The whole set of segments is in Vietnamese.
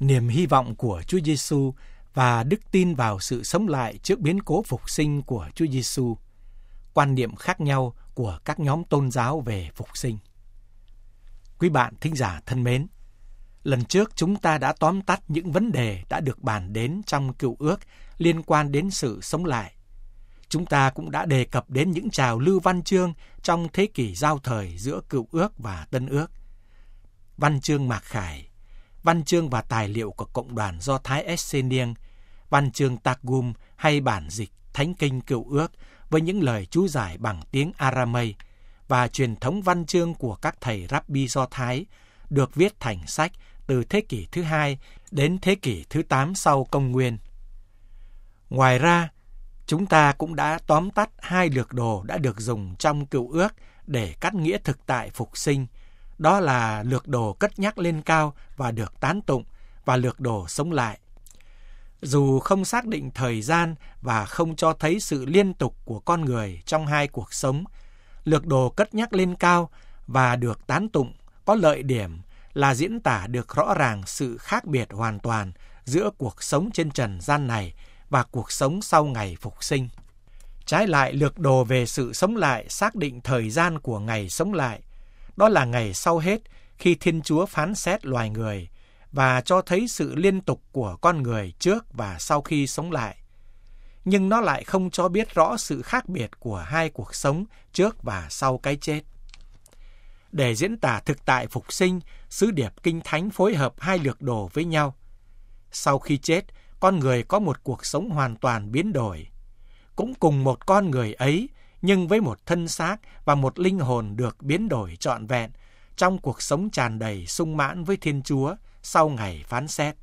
niềm hy vọng của Chúa Giêsu và đức tin vào sự sống lại trước biến cố phục sinh của Chúa Giêsu, quan niệm khác nhau của các nhóm tôn giáo về phục sinh. Quý bạn thính giả thân mến, lần trước chúng ta đã tóm tắt những vấn đề đã được bàn đến trong Cựu Ước liên quan đến sự sống lại. Chúng ta cũng đã đề cập đến những trào lưu văn chương trong thế kỷ giao thời giữa Cựu Ước và Tân Ước. Văn chương mặc khải, văn chương và tài liệu của Cộng đoàn Do Thái Essenian, văn chương Targum hay bản dịch Thánh Kinh Cựu Ước với những lời chú giải bằng tiếng Aramay và truyền thống văn chương của các thầy Rabbi Do Thái được viết thành sách từ thế kỷ thứ 2 đến thế kỷ thứ 8 sau công nguyên. Ngoài ra, chúng ta cũng đã tóm tắt 2 lược đồ đã được dùng trong Cựu Ước để cắt nghĩa thực tại phục sinh. Đó là lược đồ cất nhắc lên cao và được tán tụng và lược đồ sống lại. Dù không xác định thời gian và không cho thấy sự liên tục của con người trong 2 cuộc sống, lược đồ cất nhắc lên cao và được tán tụng có lợi điểm là diễn tả được rõ ràng sự khác biệt hoàn toàn giữa cuộc sống trên trần gian này và cuộc sống sau ngày phục sinh. Trái lại, lược đồ về sự sống lại xác định thời gian của ngày sống lại, đó là ngày sau hết khi Thiên Chúa phán xét loài người, và cho thấy sự liên tục của con người trước và sau khi sống lại. Nhưng nó lại không cho biết rõ sự khác biệt của 2 cuộc sống trước và sau cái chết. Để diễn tả thực tại phục sinh, sứ điệp Kinh Thánh phối hợp 2 lược đồ với nhau. Sau khi chết, con người có một cuộc sống hoàn toàn biến đổi. Cũng cùng một con người ấy, nhưng với một thân xác và một linh hồn được biến đổi trọn vẹn trong cuộc sống tràn đầy sung mãn với Thiên Chúa sau ngày phán xét.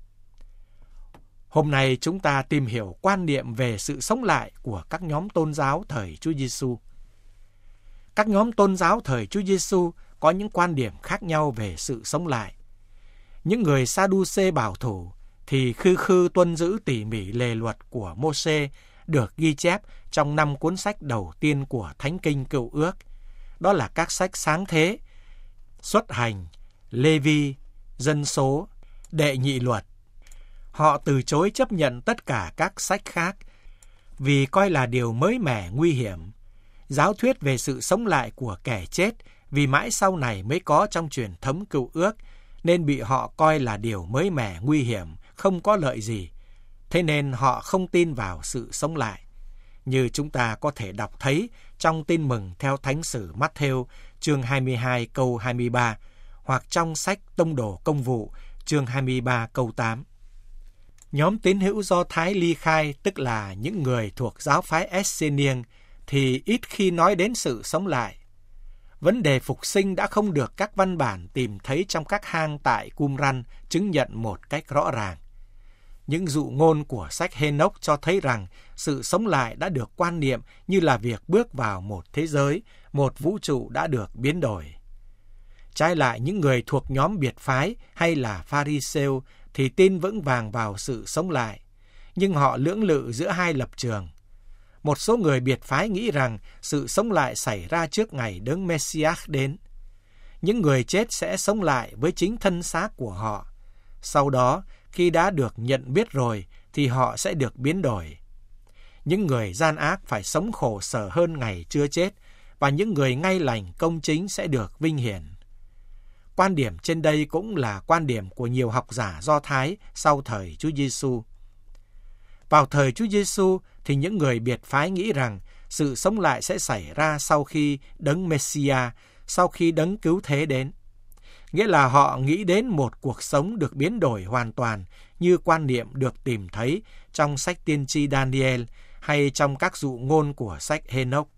Hôm nay chúng ta tìm hiểu quan niệm về sự sống lại của các nhóm tôn giáo thời Chúa Giêsu. Các nhóm tôn giáo thời Chúa Giêsu có những quan điểm khác nhau về sự sống lại. Những người Sa-đu-xê bảo thủ thì khư tuân giữ tỉ mỉ lề luật của Mô-sê được ghi chép trong 5 cuốn sách đầu tiên của Thánh Kinh Cựu Ước. Đó là các sách Sáng Thế, Xuất Hành, Lê-vi, Dân Số, Đệ Nhị Luật. Họ từ chối chấp nhận tất cả các sách khác vì coi là điều mới mẻ nguy hiểm. Giáo thuyết về sự sống lại của kẻ chết vì mãi sau này mới có trong truyền thống Cựu Ước nên bị họ coi là điều mới mẻ nguy hiểm, không có lợi gì. Thế nên họ không tin vào sự sống lại. Như chúng ta có thể đọc thấy trong Tin Mừng theo Thánh sử Mát-thêu chương 22 câu 23 hoặc trong sách Tông đồ Công vụ chương 23 câu 8. Nhóm tín hữu Do Thái ly khai, tức là những người thuộc giáo phái Essenian, thì ít khi nói đến sự sống lại. Vấn đề phục sinh đã không được các văn bản tìm thấy trong các hang tại Qumran chứng nhận một cách rõ ràng. Những dụ ngôn của sách Hê-nốc cho thấy rằng sự sống lại đã được quan niệm như là việc bước vào một thế giới, một vũ trụ đã được biến đổi. Trái lại, những người thuộc nhóm biệt phái hay là Pha-ri-sêu thì tin vững vàng vào sự sống lại, nhưng họ lưỡng lự giữa 2 lập trường. Một số người biệt phái nghĩ rằng sự sống lại xảy ra trước ngày Đấng Messias đến. Những người chết sẽ sống lại với chính thân xác của họ. Sau đó, khi đã được nhận biết rồi, thì họ sẽ được biến đổi. Những người gian ác phải sống khổ sở hơn ngày chưa chết, và những người ngay lành công chính sẽ được vinh hiển. Quan điểm trên đây cũng là quan điểm của nhiều học giả Do Thái sau thời Chúa Giêsu. Vào thời Chúa Giêsu thì những người biệt phái nghĩ rằng sự sống lại sẽ xảy ra sau khi Đấng Messia, sau khi Đấng Cứu Thế đến. Nghĩa là họ nghĩ đến một cuộc sống được biến đổi hoàn toàn như quan niệm được tìm thấy trong sách tiên tri Daniel hay trong các dụ ngôn của sách Hê-nốc.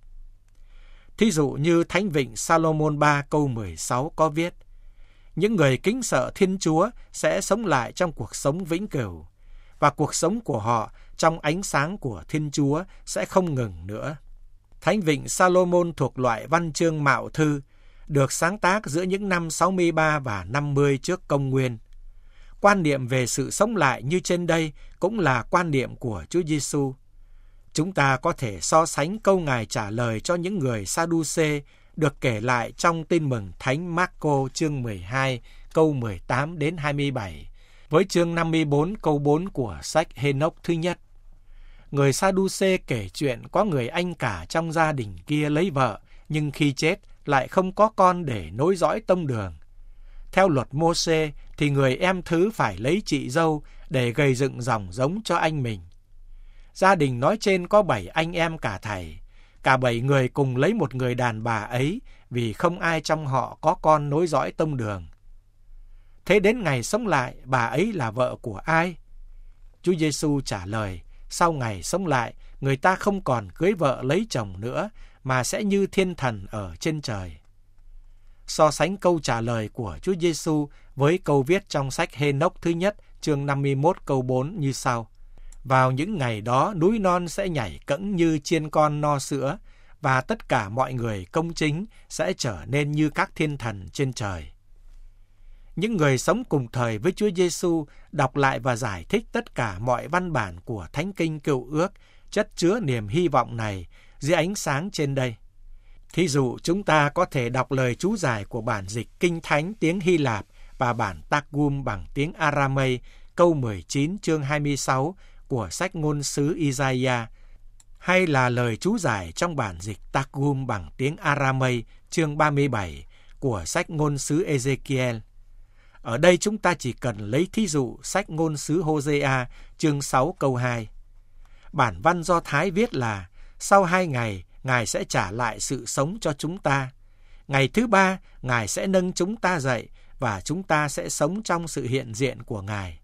Thí dụ như Thánh Vịnh Salomon 3 câu 16 có viết: những người kính sợ Thiên Chúa sẽ sống lại trong cuộc sống vĩnh cửu, và cuộc sống của họ trong ánh sáng của Thiên Chúa sẽ không ngừng nữa. Thánh Vịnh Salomon thuộc loại văn chương mạo thư, được sáng tác giữa những năm 63 và 50 trước công nguyên. Quan niệm về sự sống lại như trên đây cũng là quan niệm của Chúa Giêsu. Chúng ta có thể so sánh câu Ngài trả lời cho những người Sa-đu-xê được kể lại trong Tin Mừng Thánh Mác-cô chương 12 câu 18 đến 27 với chương 54 câu 4 của sách Hê-nốc thứ nhất. Người Sa-đu-xê kể chuyện có người anh cả trong gia đình kia lấy vợ, nhưng khi chết lại không có con để nối dõi tông đường. Theo luật Mô-xê thì người em thứ phải lấy chị dâu để gầy dựng dòng giống cho anh mình. Gia đình nói trên có 7 anh em cả thảy. Cả 7 người cùng lấy một người đàn bà ấy vì không ai trong họ có con nối dõi tông đường. Thế đến ngày sống lại, bà ấy là vợ của ai? Chúa Giêsu trả lời, sau ngày sống lại, người ta không còn cưới vợ lấy chồng nữa, mà sẽ như thiên thần ở trên trời. So sánh câu trả lời của Chúa Giêsu với câu viết trong sách Hê-nốc thứ nhất, chương 51 câu 4 như sau. Vào những ngày đó, núi non sẽ nhảy cẫng như chiên con no sữa, và tất cả mọi người công chính sẽ trở nên như các thiên thần trên trời. Những người sống cùng thời với Chúa Giêsu đọc lại và giải thích tất cả mọi văn bản của Thánh Kinh Cựu Ước, chất chứa niềm hy vọng này dưới ánh sáng trên đây. Thí dụ, chúng ta có thể đọc lời chú giải của bản dịch Kinh Thánh tiếng Hy Lạp và bản Targum bằng tiếng Aramay, câu 19 chương 26 của sách ngôn sứ Isaiah, hay là lời chú giải trong bản dịch Targum bằng tiếng Aramay, chương 37 của sách ngôn sứ Ezekiel. Ở đây chúng ta chỉ cần lấy thí dụ sách ngôn sứ Hosea, chương 6 câu 2. Bản văn Do Thái viết là, sau 2 ngày, Ngài sẽ trả lại sự sống cho chúng ta. Ngày thứ 3, Ngài sẽ nâng chúng ta dậy, và chúng ta sẽ sống trong sự hiện diện của Ngài.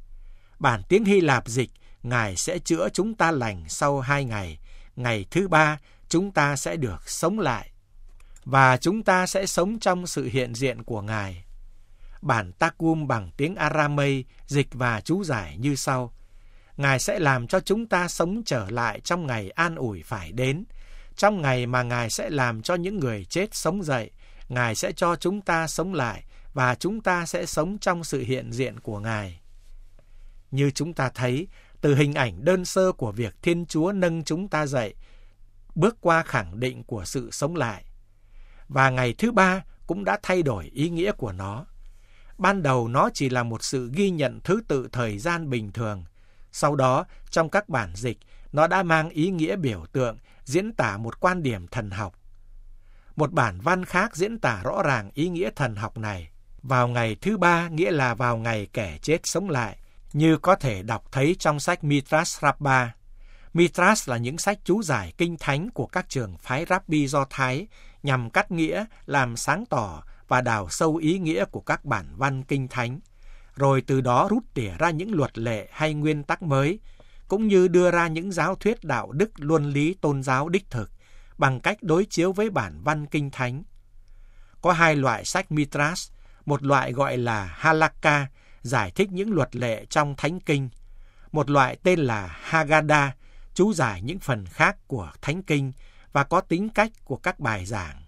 Bản tiếng Hy Lạp dịch, Ngài sẽ chữa chúng ta lành sau 2 ngày. Ngày thứ 3, chúng ta sẽ được sống lại, và chúng ta sẽ sống trong sự hiện diện của Ngài. Bản Targum bằng tiếng Aramay dịch và chú giải như sau. Ngài sẽ làm cho chúng ta sống trở lại trong ngày an ủi phải đến. Trong ngày mà Ngài sẽ làm cho những người chết sống dậy, Ngài sẽ cho chúng ta sống lại, và chúng ta sẽ sống trong sự hiện diện của Ngài. Như chúng ta thấy, từ hình ảnh đơn sơ của việc Thiên Chúa nâng chúng ta dậy, bước qua khẳng định của sự sống lại. Và ngày thứ 3 cũng đã thay đổi ý nghĩa của nó. Ban đầu nó chỉ là một sự ghi nhận thứ tự thời gian bình thường. Sau đó, trong các bản dịch, nó đã mang ý nghĩa biểu tượng, diễn tả một quan điểm thần học. Một bản văn khác diễn tả rõ ràng ý nghĩa thần học này. Vào ngày thứ 3 nghĩa là vào ngày kẻ chết sống lại, như có thể đọc thấy trong sách Midrash Rabbah. Midrash là những sách chú giải kinh thánh của các trường phái Rabbi Do Thái nhằm cắt nghĩa, làm sáng tỏ và đào sâu ý nghĩa của các bản văn kinh thánh, rồi từ đó rút tỉa ra những luật lệ hay nguyên tắc mới, cũng như đưa ra những giáo thuyết đạo đức luân lý tôn giáo đích thực bằng cách đối chiếu với bản văn kinh thánh. Có 2 loại sách Midrash, một loại gọi là Halakha, giải thích những luật lệ trong Thánh Kinh, một loại tên là Haggadah, chú giải những phần khác của Thánh Kinh và có tính cách của các bài giảng.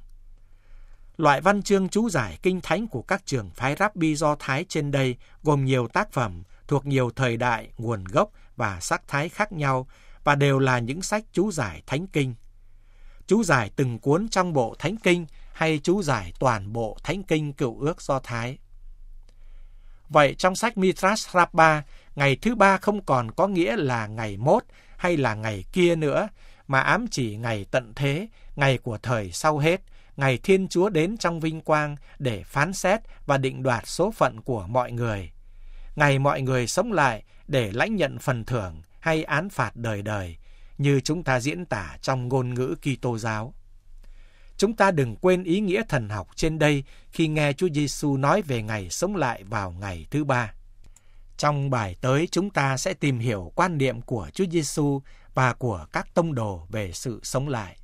Loại văn chương chú giải kinh thánh của các trường phái Rabbi Do Thái trên đây gồm nhiều tác phẩm thuộc nhiều thời đại, nguồn gốc và sắc thái khác nhau, và đều là những sách chú giải Thánh Kinh. Chú giải từng cuốn trong bộ Thánh Kinh hay chú giải toàn bộ Thánh Kinh Cựu Ước Do Thái. Vậy trong sách Midrash Rabbah, ngày thứ 3 không còn có nghĩa là ngày mốt hay là ngày kia nữa, mà ám chỉ ngày tận thế, ngày của thời sau hết, ngày Thiên Chúa đến trong vinh quang để phán xét và định đoạt số phận của mọi người. Ngày mọi người sống lại để lãnh nhận phần thưởng hay án phạt đời đời, như chúng ta diễn tả trong ngôn ngữ Kitô giáo. Chúng ta đừng quên ý nghĩa thần học trên đây khi nghe Chúa Giêsu nói về ngày sống lại vào ngày thứ 3. Trong bài tới, chúng ta sẽ tìm hiểu quan niệm của Chúa Giêsu và của các tông đồ về sự sống lại.